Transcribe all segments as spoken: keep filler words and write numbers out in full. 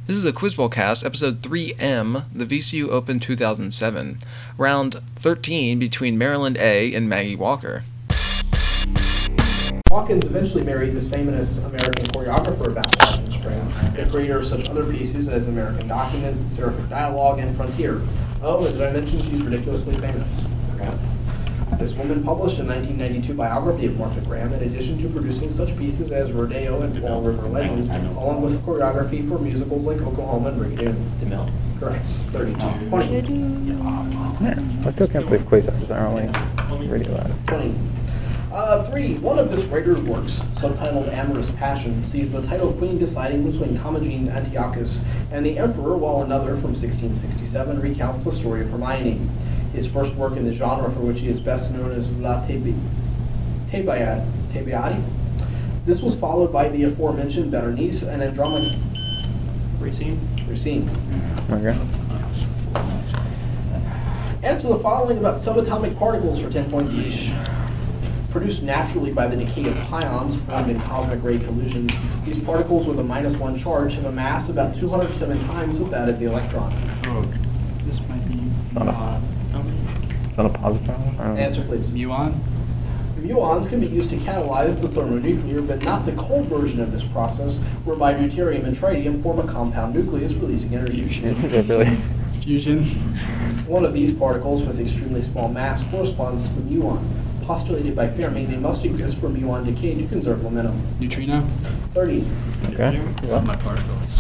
This is the Quizballcast, episode three M, the V C U Open two thousand seven, round thirteen between Maryland A and Maggie Walker. Hawkins eventually married this famous American choreographer back in Washington Springs, the creator of such other pieces as American Document, Seraphic Dialogue, and Frontier. Oh, and did I mention she's ridiculously famous? Okay. This woman published a nineteen ninety-two biography of Martha Graham in addition to producing such pieces as Rodeo and Fall River Legends, along with choreography for musicals like Oklahoma and Brigadoon. DeMille. Correct. thirty-two. twenty. Yeah, I still can't believe Quasars aren't only really loud. twenty. Uh, three. One of this writer's works, subtitled Amorous Passion, sees the title queen deciding between Commagene Antiochus and the emperor, while another, from sixteen sixty-seven, recounts the story of Hermione. His first work in the genre for which he is best known as La Thebi- Thebaid- Thebaidi. This was followed by the aforementioned Berenice and Andromache. Racine? Racine. Okay. Answer the following about subatomic particles for ten points each. Produced naturally by the decay of pions formed in cosmic ray collisions, these particles with a minus one charge have a mass about two hundred seven times of that of the electron. Oh, this might be Not a- uh, Is that a positron? I don't know. Answer, please. muon. Muons can be used to catalyze the thermonuclear, but not the cold version of this process, whereby deuterium and tritium form a compound nucleus releasing energy. Is it really? Fusion. One of these particles with extremely small mass corresponds to the muon. Postulated by Fermi, they must exist for muon decay to conserve momentum. Neutrino. thirty. Okay. Yeah. My particles.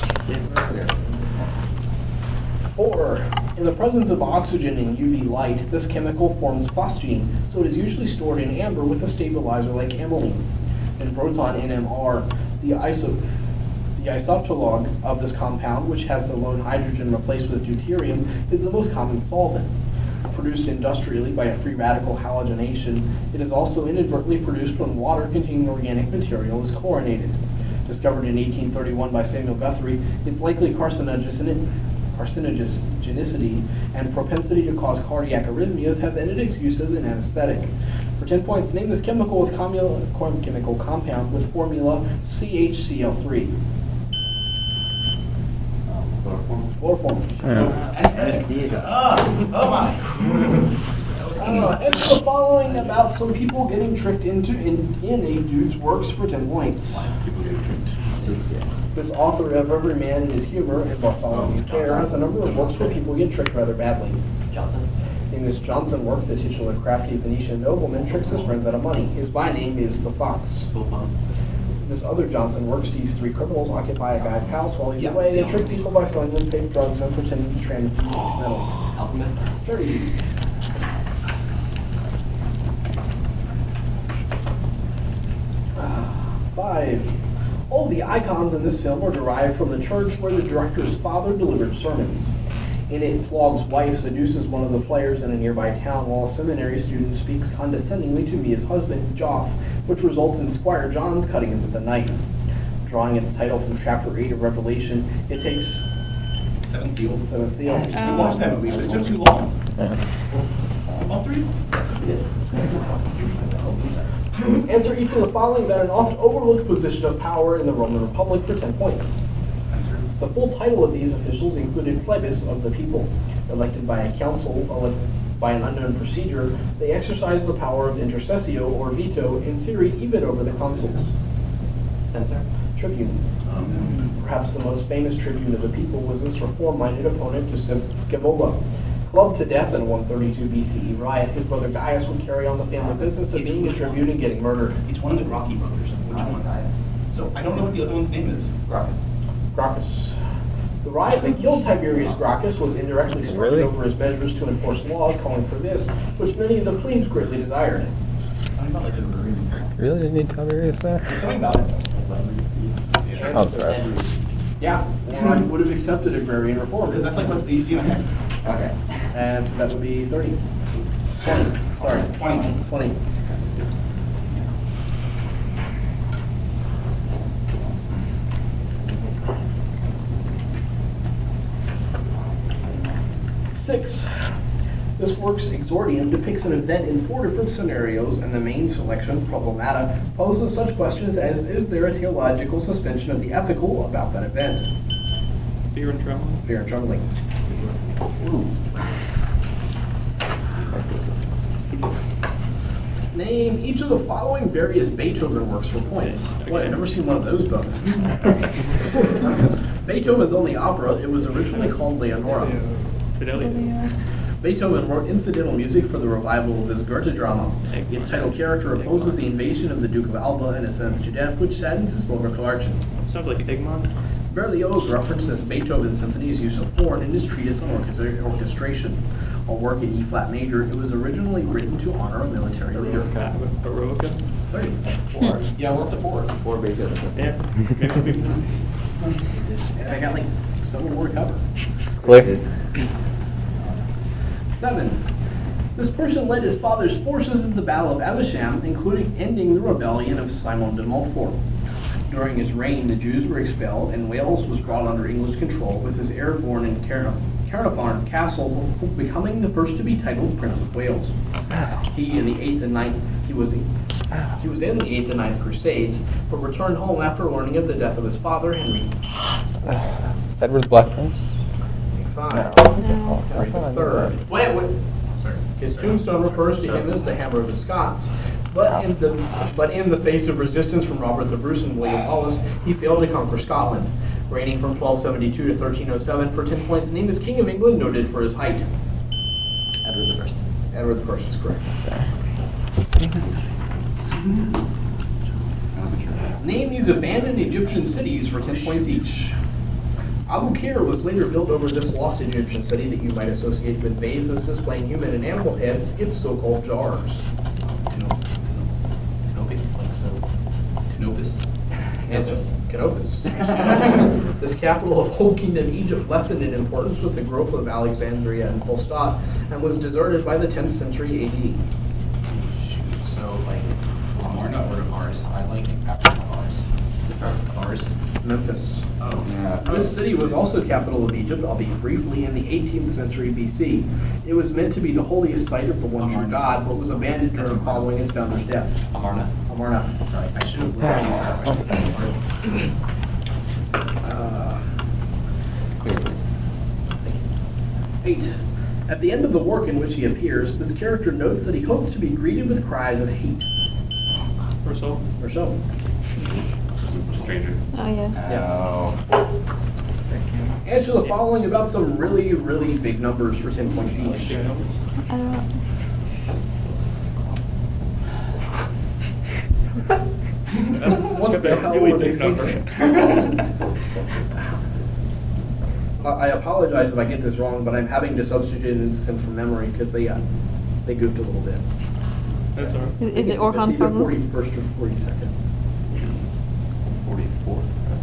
Four. In the presence of oxygen in U V light, this chemical forms phosgene, so it is usually stored in amber with a stabilizer like aniline. In proton N M R, the iso the isotologue of this compound, which has the lone hydrogen replaced with deuterium, is the most common solvent. Produced industrially by a free radical halogenation, it is also inadvertently produced when water containing organic material is chlorinated. Discovered in eighteen thirty-one by Samuel Guthrie, its likely carcinogenicity carcinogenicity and propensity to cause cardiac arrhythmias have ended its use as an anesthetic. For ten points, name this chemical with commu- chemical compound with formula C H C l three. Chloroform. Yeah. Uh, and the following about some people getting tricked into in, in a dude's works for ten points. This author of Every Man and His Humor and Bartholomew Fair has a number of works where people get tricked rather badly. Johnson. In this Johnson work, the titular crafty Venetian nobleman tricks his friends out of money. His byname is the Fox. This other Johnson work sees three criminals occupy a guy's house while he's Yeah, away. They it's trick the people by selling them fake drugs and pretending to transmute these metals. Alchemist. thirty. Five. All the icons in this film are derived from the church where the director's father delivered sermons. In it, Flog's wife seduces one of the players in a nearby town while a seminary student speaks condescendingly to Mia's husband, Joff, which results in Squire John's cutting him with a knife. Drawing its title from chapter eight of Revelation, it takes Seven Seals. seven seals. I watched that movie, but it took too long. All three of us. Answer each of the following about an oft overlooked position of power in the Roman Republic for ten points. The full title of these officials included plebis of the people. Elected by a council, ele- by an unknown procedure, they exercised the power of intercessio or veto, in theory even over the consuls. Censor. Tribune. Perhaps the most famous tribune of the people was this reform-minded opponent to Sc- Scaevola. Clubbed to death in one thirty-two B C E riot, his brother Gaius would carry on the family business of being a tribune and getting murdered. It's one of the Rocky brothers. Which one? So I don't know what the other one's name is. Gracchus. Gracchus. The riot that killed Tiberius Gracchus was indirectly started Really? over his measures to enforce laws calling for this, which many of the plebes greatly desired. Something about like a Roman character. Really didn't need Tiberius there? Something about it. Oh, the rest. Yeah, or I would have accepted agrarian reform. Because that's like what they use in a Okay, and so that would be thirty. twenty, sorry. twenty. twenty. Six. This work's exordium depicts an event in four different scenarios, and the main selection, Problemata, poses such questions as, is there a theological suspension of the ethical about that event? Fear and trembling. Fear and Trembling. Name each of the following various Beethoven works for points. Boy, I've never seen one of those books. Beethoven's only opera. It was originally called Leonora. Fidelio. Beethoven wrote incidental music for the revival of his Goethe drama. Its title character opposes the invasion of the Duke of Alba and is sentenced to death, which saddens his love for Clarkson. Sounds like Egmont. Berlioz references Beethoven's symphony's use of horn in his treatise on orchestra- orchestration. A work in E flat major, it was originally written to honor a military leader. Eroica. Thirty. Four. Yeah, we're up to four. Four Beethoven. Yeah. Maybe we- And I got like several more to cover. Clear. Seven. This person led his father's forces in the Battle of Evesham, including ending the rebellion of Simon de Montfort. During his reign, the Jews were expelled, and Wales was brought under English control, with his heir born in Caern- Caernarfon Castle becoming the first to be titled Prince of Wales. He in the eighth and ninth he was he was in the eighth and ninth Crusades, but returned home after learning of the death of his father Henry Edward the Black Prince? Five. No. Henry the Third. Wait, what? Sorry. His tombstone refers to him as the Hammer of the Scots. But in the but in the face of resistance from Robert the Bruce and William Wallace, he failed to conquer Scotland. Reigning from twelve seventy-two to thirteen oh seven for ten points, named as King of England, noted for his height. Edward the First. Edward the First is correct. Name these abandoned Egyptian cities for ten points each. Abu Qir was later built over this lost Egyptian city that you might associate with vases displaying human and animal heads, its so-called jars. Canopus. Canopus. Canopus. This capital of Old Kingdom Egypt lessened in importance with the growth of Alexandria and Fustat, and was deserted by the tenth century A D. So, like, Amarna or Ars? I like after Ars. Ars. Memphis. Oh. Yeah. This city was also capital of Egypt, albeit briefly, in the eighteenth century B C. It was meant to be the holiest site of the one true God, but was abandoned during following its founder's death. Amarna. Amarna. Sorry, I should have looked at the question. Uh, Eight. At the end of the work in which he appears, this character notes that he hopes to be greeted with cries of hate. Rousseau. Or so. Stranger. Oh, yeah. Oh. Answer the following about some really, really big numbers for ten points each. I don't know. What the hell really were they big number. thinking? I I apologize if I get this wrong, but I'm having to substitute this in from memory because they uh, they goofed a little bit. That's all right. Is, is it It's Orhan either Pamuk? forty-first or forty-second. forty-four.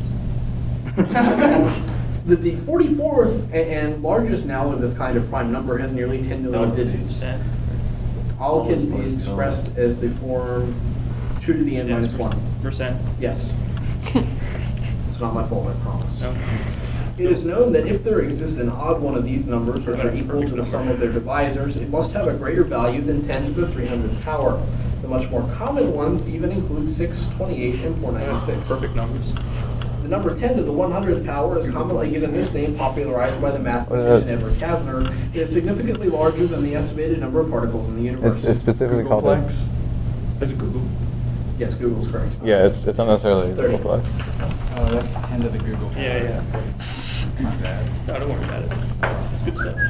The, the forty-fourth and, and largest now of this kind of prime number has nearly ten million No, digits. percent. All can be expressed as the form two to the n Yes, minus one. Percent. Yes. It's not my fault, I promise. No. It is known that if there exists an odd one of these numbers, which are equal to the sum of their divisors, it must have a greater value than ten to the three hundredth power. The much more common ones even include six, twenty-eight, and four ninety-six. Perfect numbers. The number ten to the one hundredth power is commonly given this name, popularized by the mathematician Edward Kastner. It is significantly larger than the estimated number of particles in the universe. It's, it's specifically called a, Googleplex. Is it Google? Yes, Google's correct. yeah, it's, it's not necessarily thirty. Googleplex. Oh, that's the end of the Google. Yeah, yeah. My bad. No, don't worry about it. It's good stuff.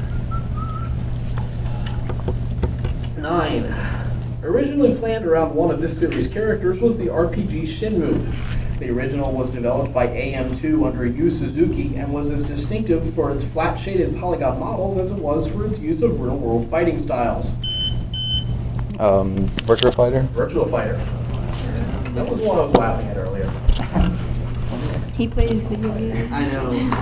Nine. Originally planned around one of this series' characters was the R P G Shenmue. The original was developed by A M two under Yu Suzuki and was as distinctive for its flat-shaded polygon models as it was for its use of real-world fighting styles. Um, Virtua Fighter? Virtual Fighter. That was the one I was laughing at earlier. He plays video games. I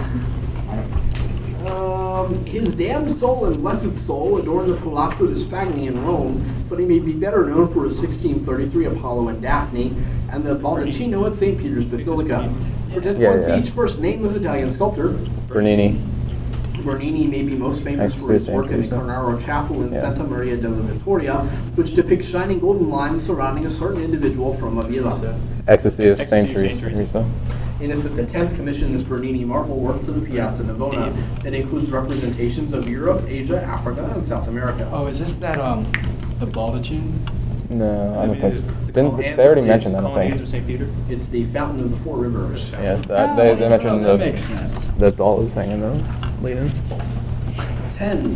know. Um, his damned soul and blessed soul adorn the Palazzo di Spagni in Rome, but he may be better known for his sixteen thirty-three Apollo and Daphne and the Baldacchino at Saint Peter's Basilica. For ten Yeah, points yeah. each, first name this Italian sculptor. Bernini. Bernini may be most famous Nice for his to work in the see you, Cornaro Chapel in Yeah. Santa Maria della Vittoria, which depicts shining golden lines surrounding a certain individual from a villa. Ecstasy is Ecstasy Saint is Teresa. Saint Teresa. Innocent X commissioned this Bernini marble work for the Piazza Navona that includes representations of Europe, Asia, Africa, and South America. Oh, is this that, um, the Baldachin? No, I don't Maybe think the- so. the Didn't, colonnades- they already please. mentioned that, I Colonnades of think. Saint Peter. It's the Fountain of the Four Rivers. Yeah, that, they, they mentioned Oh, that the, makes sense. the doll thing in the lead-in. ten.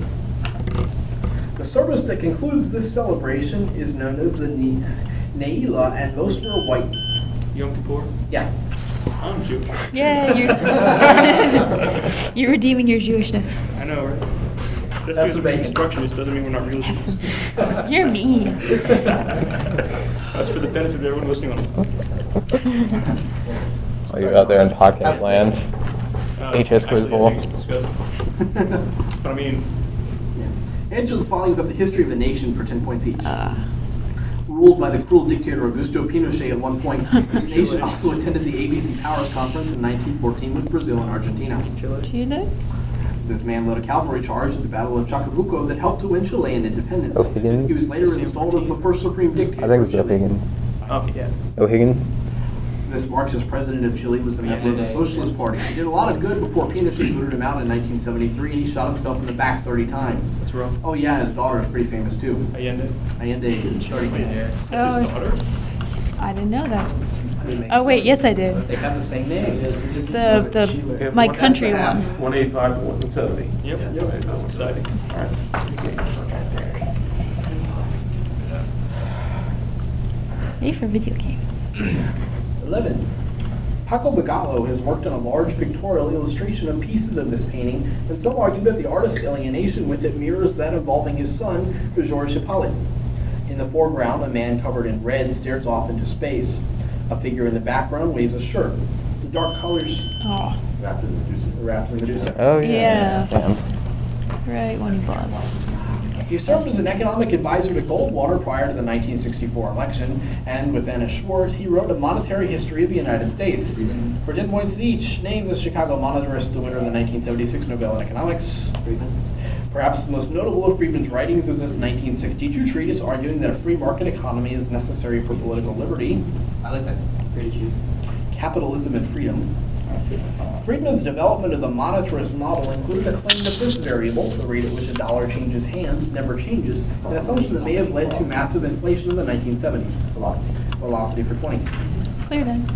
The service that concludes this celebration is known as the Ne- Neila and Mosner White. Yom Kippur. Yeah. I'm Jewish. Yeah, you're, you're redeeming your Jewishness. I know, right? Just That's because the we're bacon. constructionists doesn't mean we're not real Jews. You're mean. That's for the benefit of everyone listening on. Oh, you're out there in podcast lands. Uh, H S Quiz actually, Bowl. I think it's disgusting. But I mean, Answer the following about the history of the nation for ten points each. Uh, Ruled by the cruel dictator Augusto Pinochet at one point, this nation also attended the A B C Powers Conference in nineteen fourteen with Brazil and Argentina. Chile? This man led a cavalry charge at the Battle of Chacabuco that helped to win Chilean independence. O'Higgins? He was later installed as the first supreme dictator I think of it's Chile. O'Higgins. okay, yeah. O'Higgins? This Marxist president of Chile was a member of the Socialist Party. He did a lot of good before Pinochet booted him out in nineteen seventy-three, and he shot himself in the back thirty times. That's rough. Oh yeah, his daughter is pretty famous too. Allende. Allende. Shorty. His Oh, daughter. I didn't know that. It makes Oh, wait, sense. yes, I did. They have the same name. The, the, my country one. one eighty-five, one seventy. Yep. That's exciting. A for video games. eleven. Paco Bagallo has worked on a large pictorial illustration of pieces of this painting, and some argue that the artist's alienation with it mirrors that involving his son, Georges Hippolyte. In the foreground, a man covered in red stares off into space. A figure in the background waves a shirt. The dark colors Oh, Raptor the Medusa. Raptor the Medusa. Oh, yeah. Yeah. Damn. right when he was. He served as an economic advisor to Goldwater prior to the nineteen sixty-four election, and with Anna Schwartz, he wrote a monetary history of the United States. For ten points each, name the Chicago monetarist, the winner of the nineteen seventy-six Nobel in Economics. Friedman. Perhaps the most notable of Friedman's writings is this nineteen sixty-two treatise arguing that a free market economy is necessary for political liberty. I like that. Free to choose. Capitalism and Freedom. Friedman's development of the monetarist model included a claim that this variable, the rate at which a dollar changes hands, never changes, an assumption that may have led to massive inflation in the nineteen seventies. Velocity. Velocity for twenty. Clear then.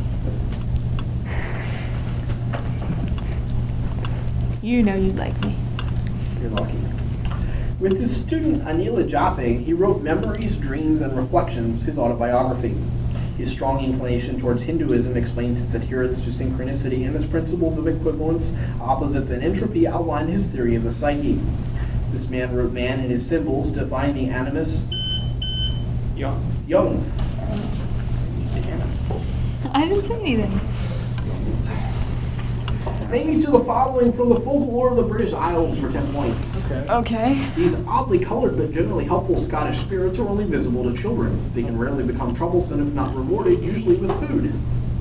You know you like me. You're lucky. With his student Anila Jaffe, he wrote Memories, Dreams, and Reflections, his autobiography. His strong inclination towards Hinduism explains his adherence to synchronicity, and his principles of equivalence, opposites, and entropy outline his theory of the psyche. This man wrote Man and His Symbols, define the animus Young. Young. I didn't say anything. Maybe to the following from the folklore of the British Isles for ten points. Okay. These oddly colored but generally helpful Scottish spirits are only visible to children. They can rarely become troublesome if not rewarded, usually with food.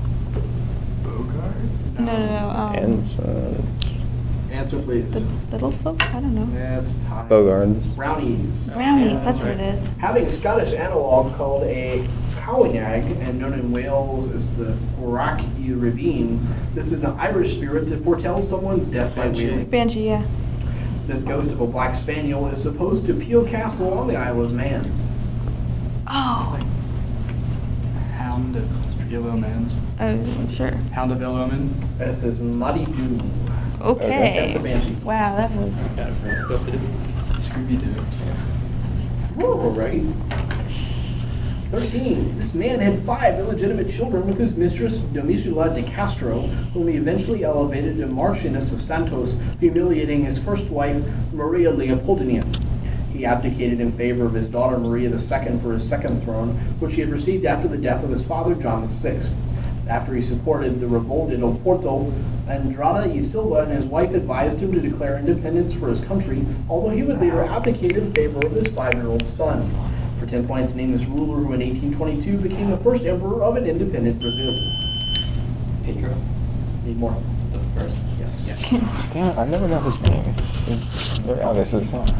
No, no, no. Um, And, uh, Answer, please. the little folk? I don't know. That's time. Bogards. Brownies. Brownies, that's what it is. Having a Scottish analog called a Cowignag, and known in Wales as the Gwrach y Rhibyn, this is an Irish spirit that foretells someone's death by wailing. Banshee, yeah. This ghost of a black spaniel is supposed to Peel Castle on the Isle of Man. Oh. Hound of Illumans. Oh, sure. Hound of Illumin. This is Muddy Doom. Okay. That's the Banshee. Wow, that was. Got it from stuff to do. Scooby Doo. Whoa, right? thirteen. This man had five illegitimate children with his mistress, Domitila de Castro, whom he eventually elevated to Marchioness of Santos, humiliating his first wife, Maria Leopoldina. He abdicated in favor of his daughter, Maria the Second, for his second throne, which he had received after the death of his father, John the Sixth. After he supported the revolt in Oporto, Andrada y Silva and his wife advised him to declare independence for his country, although he would later abdicate in favor of his five-year-old son. For ten points, name this ruler who in eighteen twenty-two became the first emperor of an independent Brazil. Pedro. Need more. The first. Yes. Damn it, I never know his name. It's very obvious it's not.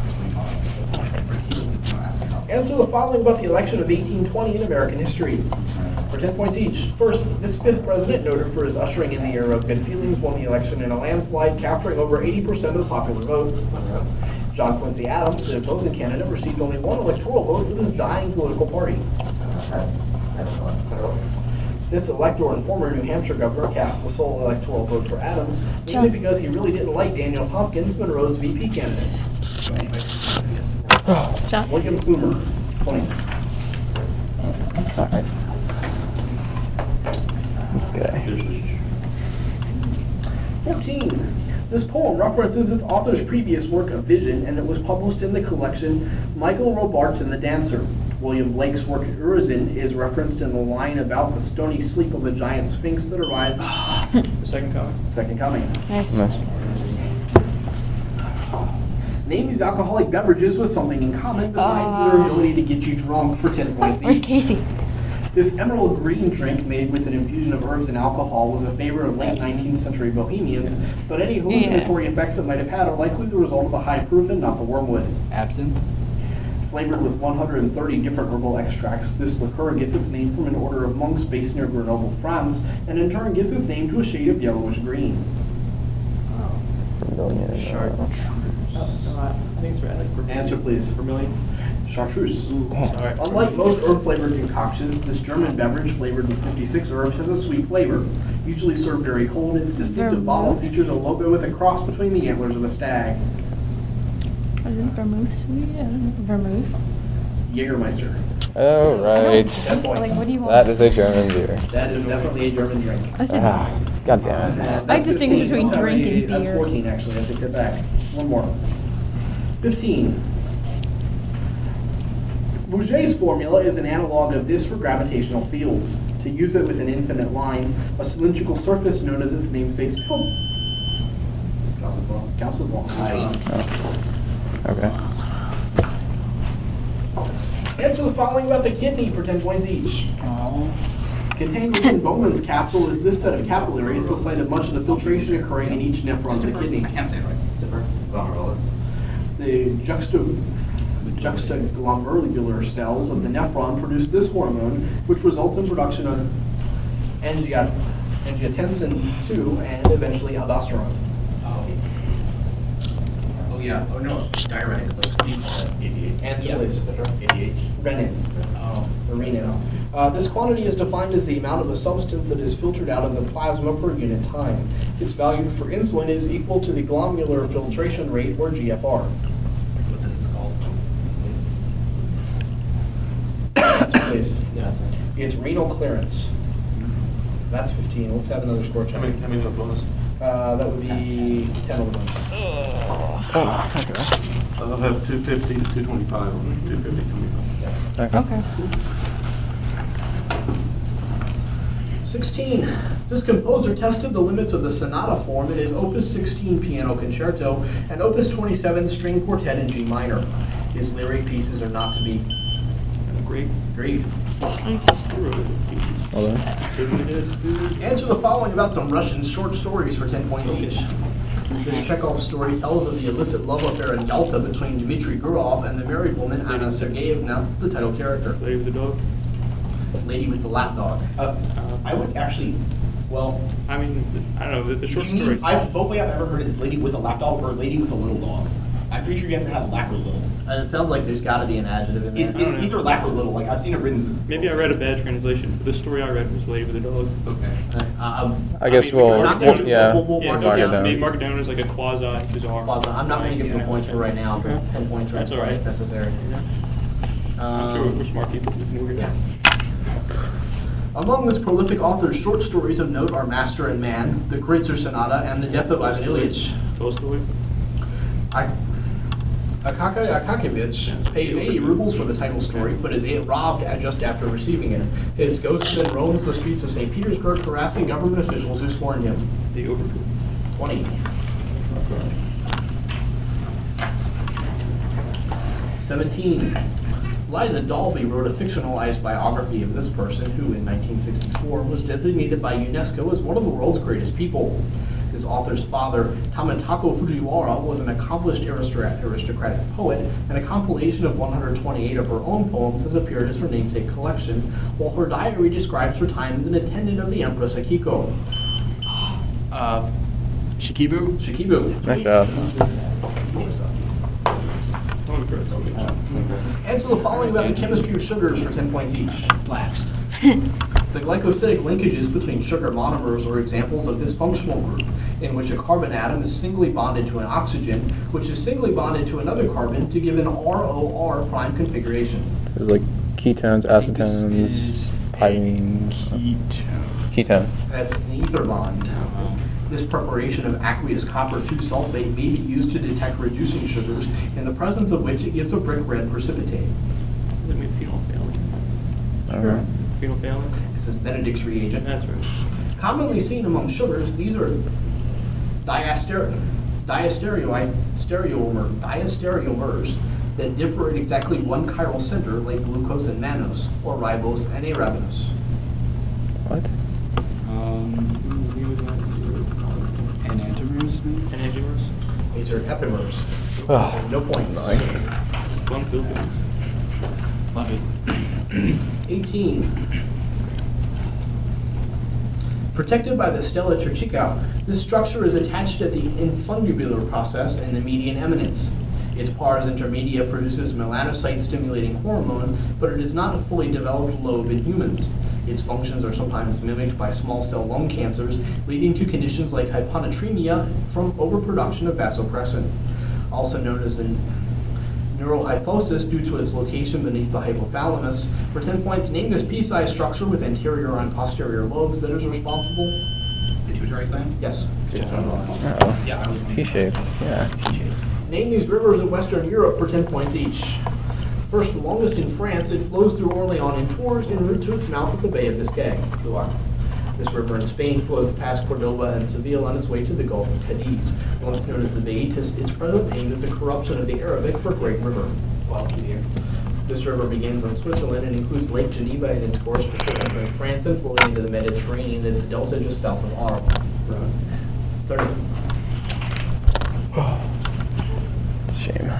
Answer the following about the election of eighteen twenty in American history. For ten points each. First, this fifth president, noted for his ushering in the era of good feelings, won the election in a landslide, capturing over eighty percent of the popular vote. John Quincy Adams, the opposing candidate, received only one electoral vote for this dying political party. This elector and former New Hampshire governor cast the sole electoral vote for Adams, mainly John. because he really didn't like Daniel Tompkins, Monroe's V P candidate. John. William Plumer, twenty. All right. Okay. fourteen. This poem references its author's previous work of vision, and it was published in the collection Michael Robarts and the Dancer. William Blake's work Urizen is referenced in the line about the stony sleep of a giant sphinx that arises. The second coming. Second coming. Nice. Nice. Name these alcoholic beverages with something in common besides Uh. their ability to get you drunk for ten points Where's each. Casey? This emerald green drink made with an infusion of herbs and alcohol was a favorite of late nineteenth century bohemians, but any hallucinatory effects it might have had are likely the result of the high proof and not the wormwood. Absinthe. Flavored with one hundred thirty different herbal extracts, this liqueur gets its name from an order of monks based near Grenoble, France, and in turn gives its name to a shade of yellowish green. Vermilion. Shark. uh, Oh, I think it's right. Like vermilion. Answer, please. Vermilion. Chartreuse. Damn. Unlike most herb-flavored concoctions, this German beverage flavored with fifty-six herbs has a sweet flavor. Usually served very cold, its distinctive bottle features a logo with a cross between the antlers of a stag. Is it vermouth sweet? I don't know. Vermouth? Jägermeister. Oh, right. Ten Like, points. what do you want? That is a German beer. That is definitely a German drink. I said, Ah, God damn it. Uh, I that's distinguish fifteen. between Let's have drink a- and That's beer. fourteen, actually. I take that back. One more. fifteen. Bourget's formula is an analog of this for gravitational fields. To use it with an infinite line, a cylindrical surface known as its namesake's pill. Gauss's law. Gauss's law. Okay. Answer the following about the kidney for ten points each. Contained within Bowman's capsule is this set of capillaries, the site of much of the filtration occurring in each nephron of the kidney. I can't say it right. Different. Glomerulus. The juxta, juxtaglomerular cells of the nephron produce this hormone, which results in production of angiot, angiotensin two and eventually aldosterone. Oh. Oh, yeah. Oh, no. Diuretic. Those people. A D H. Answer, Yeah. please. A D H. Renin. Oh. Or renin. Uh, this quantity is defined as the amount of a substance that is filtered out of the plasma per unit time. Its value for insulin is equal to the glomerular filtration rate, or G F R. What this is called? Answer, please. Yeah, that's right. It's renal clearance. That's fifteen. Let's have another score check. How many, how many of the bonus? Uh, that would be ten of them. I'll have two fifty to two twenty-five on it, two fifty, twenty-five. okay. sixteen. This composer tested the limits of the sonata form in his Opus sixteen piano concerto and Opus twenty-seven string quartet in G minor. His lyric pieces are not to be Great. Greek. Nice. Hold on. Answer the following about some Russian short stories for ten points each. This Chekhov story tells of the illicit love affair in Yalta between Dmitry Gurov and the married woman Anna Sergeyevna, the title character. Lady with the dog. Lady with the lap dog. Uh, I would actually, well, I mean, I don't know, the, the short you mean- story. I, both way I've ever heard it is lady with a lap dog or lady with a little dog. I'm pretty sure you have to have a lap or little. And it sounds like there's got to be an adjective in there. It's, I don't it's know. either lap or little. Like I've seen it written. Maybe I read a bad translation, but the story I read was Lady with a dog. Okay. Uh, um, I guess mean, we can we'll, not we'll- gonna- yeah. we'll- we'll Yeah, mark no, it down. maybe mark it down as like a quasi bizarre. Plaza, I'm not going to give them points for right now, but ten points That's right all right. if necessary. I'm sure we're Um, smart people. We can work it yeah. out. Among this prolific author's short stories of note are Master and Man, The Kreutzer Sonata, and The Death of Ivan Ilyich. Tolstoy. I- Akaka Akakevich pays eighty rubles for the title story, but is robbed at just after receiving it. His ghost then roams the streets of Saint Petersburg, harassing government officials who scorn him. The Overture. twenty. seventeen. Liza Dalby wrote a fictionalized biography of this person who, in nineteen sixty-four, was designated by UNESCO as one of the world's greatest people. This This author's father, Tamatako Fujiwara, was an accomplished aristocrat- aristocratic poet, and a compilation of one hundred twenty-eight of her own poems has appeared as her namesake collection, while her diary describes her time as an attendant of the Empress Akiko. Uh, Shikibu? Shikibu. Nice job. Answer the following about the chemistry of sugars for ten points each. Last. The glycosidic linkages between sugar monomers are examples of this functional group, in which a carbon atom is singly bonded to an oxygen, which is singly bonded to another carbon to give an R O R prime configuration. There's like ketones, acetones, is pyrines. Ketone. Ketone. That's an ether bond. This preparation of aqueous copper two sulfate may be used to detect reducing sugars, in the presence of which it gives a brick red precipitate. Does it mean phenolphthalein? Alright. Phenolphthalein? This is Benedict's reagent. That's right. Commonly seen among sugars, these are diaster- diastereomer- stereomer- diastereomers that differ at exactly one chiral center, like glucose and mannose, or ribose and arabinose. What? Um, enantiomers? Enantiomers? These are epimers. Oh, No points. One filter. Love it. eighteen. Protected by the stella trichica, this structure is attached at the infundibular process in the median eminence. Its pars intermedia produces melanocyte-stimulating hormone, but it is not a fully developed lobe in humans. Its functions are sometimes mimicked by small cell lung cancers, leading to conditions like hyponatremia from overproduction of vasopressin, also known as an neurohyphosis due to its location beneath the hypothalamus. For ten points, name this pea-sized structure with anterior and posterior lobes that is responsible. Pituitary gland? Yes. Oh. Yeah, I was. P-shaped. Yeah. Name these rivers in Western Europe for ten points each. First, the longest in France, it flows through Orléans in Tours en route to its mouth at the Bay of Biscay. Loire. This river in Spain flows past Cordoba and Seville on its way to the Gulf of Cadiz. Once known as the Beatis, its present name is a corruption of the Arabic for Great River. This river begins on Switzerland and includes Lake Geneva in its course before entering France and flowing into the Mediterranean in its delta just south of Arles. thirty. Shame.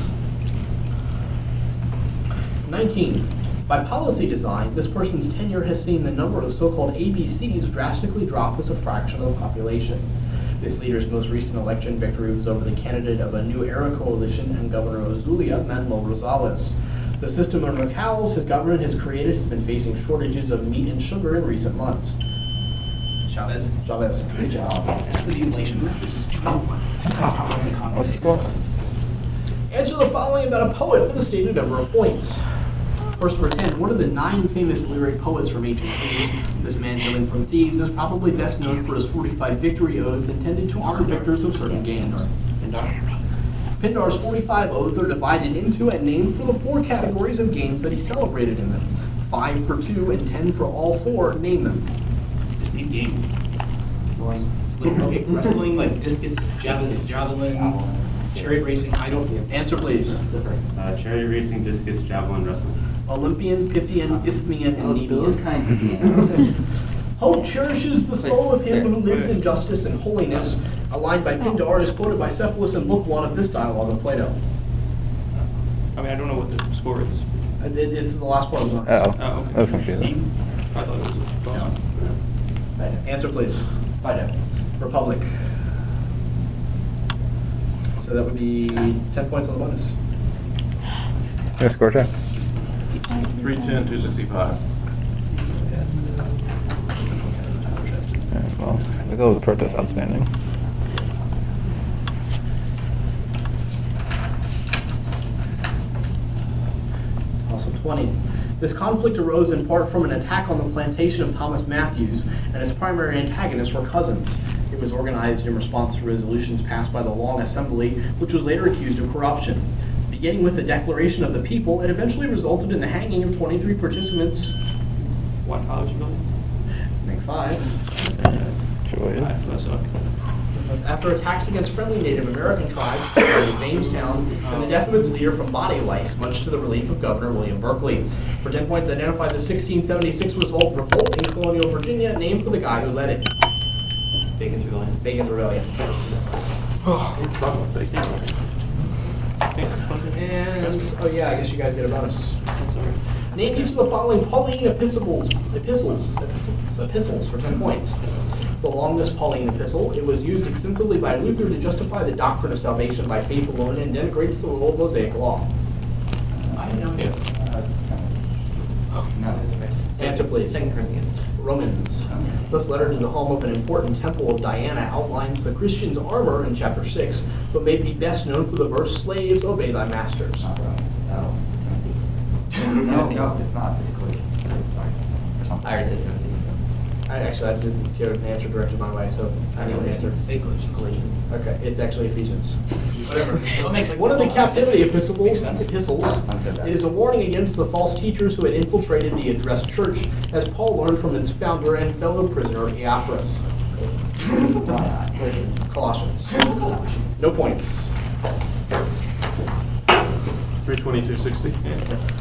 nineteen. By policy design, this person's tenure has seen the number of so-called A B Cs drastically drop as a fraction of the population. This leader's most recent election victory was over the candidate of a New Era coalition and governor of Zulia, Manuel Rosales. The system of recals his government has created has been facing shortages of meat and sugar in recent months. Chavez. Chavez. Good job. That's the inflation. That's the stupid one. What's the score? Answer the following about a poet for the stated number of points. First for ten, one of the nine famous lyric poets from ancient Greece, this man hailing from Thebes is probably best known for his forty-five victory odes intended to honor victors of certain games. Pindar. Pindar's forty-five odes are divided into and named for the four categories of games that he celebrated in them. Five for two and ten for all four, name them. Just need games. Like, okay, wrestling, like discus, javelin, javelin, chariot racing. I don't. Answer please. Uh, chariot racing, discus, javelin, wrestling. Olympian, Pythian, Isthmian, and Nemean. Those kinds of games. Hope cherishes the soul of him who lives in justice and holiness. A line by Pindar is quoted by Cephalus in Book One of this dialogue of Plato. I mean, I don't know what the score is. Uh, it- It's the last part of the Uh-oh. Oh, okay. That was confusing. I thought it was twelve. Answer, please. Fido. Republic. So that would be ten points on the bonus. Your score check. three ten, two sixty-five. Yeah, well, we go with the protest outstanding. Also twenty. This conflict arose in part from an attack on the plantation of Thomas Matthews, and its primary antagonists were cousins. It was organized in response to resolutions passed by the Long Assembly, which was later accused of corruption. Beginning with the Declaration of the People, it eventually resulted in the hanging of twenty-three participants. What college you building? Make five. Joy. I suck. After attacks against friendly Native American tribes in Jamestown and the death of its leader from body lice, much to the relief of Governor William Berkeley. For ten points, identify the sixteen seventy-six revolt, revolt in colonial Virginia, named for the guy who led it. Bacon's Rebellion. Bacon's Rebellion. And, oh yeah, I guess you guys get a bonus. Name each of the following Pauline epistles, epistles, epistles, epistles for ten points. The longest Pauline epistle, it was used extensively by Luther to justify the doctrine of salvation by faith alone and denigrates the rule of Mosaic law. I have no idea. Oh, no, that's okay. Answer, please. Second Corinthians. Romans. This letter to the home of an important temple of Diana outlines the Christian's armor in chapter six, but may be best known for the verse, slaves, obey thy masters. Not wrong. No. No, no, it's not. It's Colossians. Sorry. Or something. I already said Timothy. I actually, I didn't hear an answer directed my way, so I know the answer. Say Galatians. Okay, it's actually Ephesians. Whatever. I'll make like One of the captivity Makes epistles, sense. epistles, Unsaid that. it is a warning against the false teachers who had infiltrated the addressed church, as Paul learned from its founder and fellow prisoner Epaphras. Colossians. No points. three twenty-two sixty.